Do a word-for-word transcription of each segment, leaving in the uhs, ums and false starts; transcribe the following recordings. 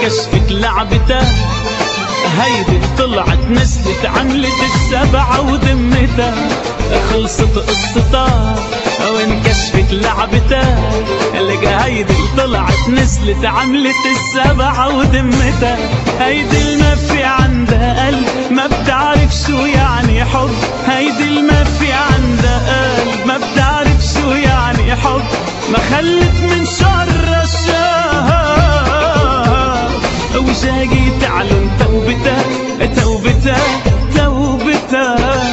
كشفك لعبتها هيدي طلعت نزلت عملت السبعة وذمتها خلصت قصتها وانكشفت لعبتها لقى هيدي طلعت نزلت عملت السبعة وذمتها هيدي ما في عندها قلب ما بتعرف شو يعني حب هيدي ما في عندها قلب ما بتعرف شو يعني حب ما خلت من شر الشهر وجاي تعلن توبتها توبتها توبتها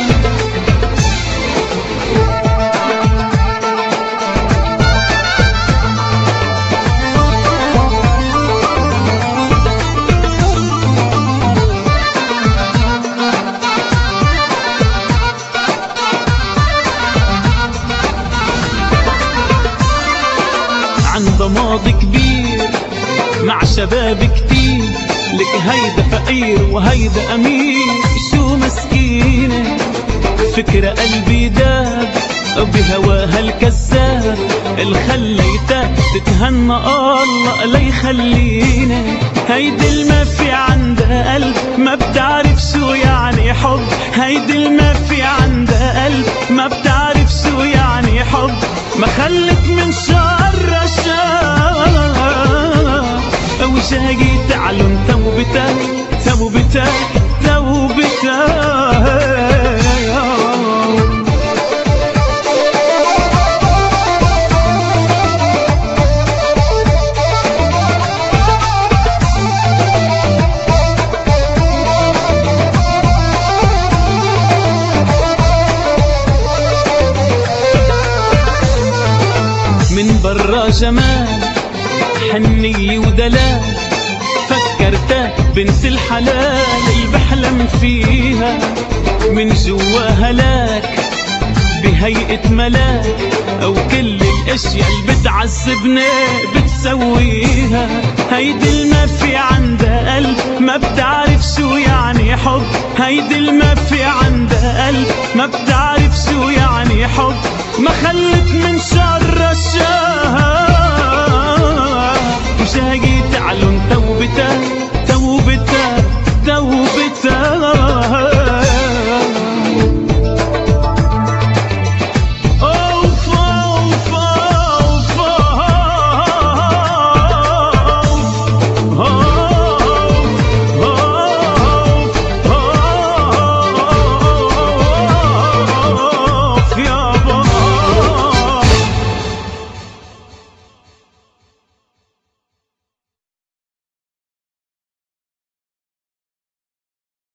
عندها ماضي كبير مع شباب كتير لك هيدا فقير وهيدا أمير شو مسكينة فكرة قلبي داب بهواها الكذاب الخليتها تتهنى الله لا يخلينا هيدي ما في عندها قلب ما بتعرف شو يعني حب هيدي ما في عندها قلب ما بتعرف شو يعني حب ما خلت من شر الشر وجاي تعلن توبتها توبتها توبتها من برا جمال حنية ودلال فكرتها بنت الحلال اللي بحلم فيها من جوا هلاك بهيئة ملاك أو كل الأشياء اللي بتعذبنا بتسويها هيدي ما في عندها قلب ما بتعرف شو يعني حب هيدي ما في عندها قلب ما بتعرف شو يعني حب ما خلت من شر